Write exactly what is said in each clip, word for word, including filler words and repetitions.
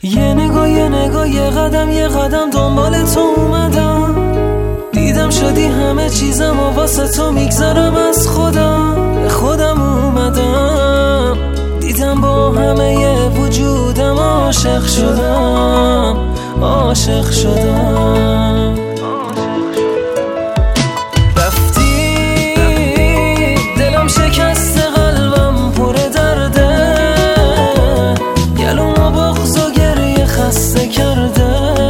یه نگاه یه نگاه یه قدم یه قدم دنبال تو اومدم، دیدم شدی همه چیزم و واسه تو میگذارم از خودم. به خودم اومدم دیدم با همه ی وجودم عاشق شدم، عاشق شدم. رفتی دلم شکسته قلبم پر درده، گلوم و بغض و گریه خسته کرده،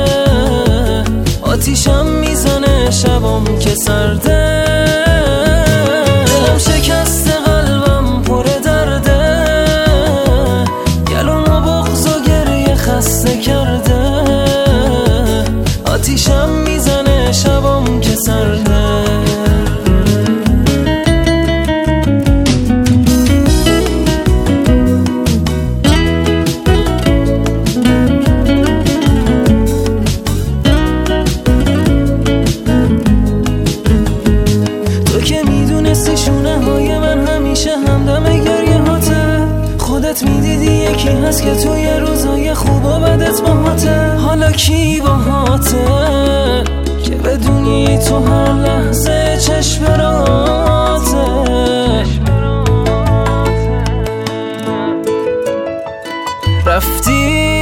آتیشم میزنه شبم که سرده. دلم شکسته قلبم پر درده، گلوم و بغض و گریه خسته کرده، آتیشم میزنه شبم که سرده. شونه های من همیشه همدم گریه هاته، خودت میدیدی یکی هست که توی روزای خوب و بدت باهاته. حالا کی باهاته که بدونی تو هر لحظه چشم راته. رفتی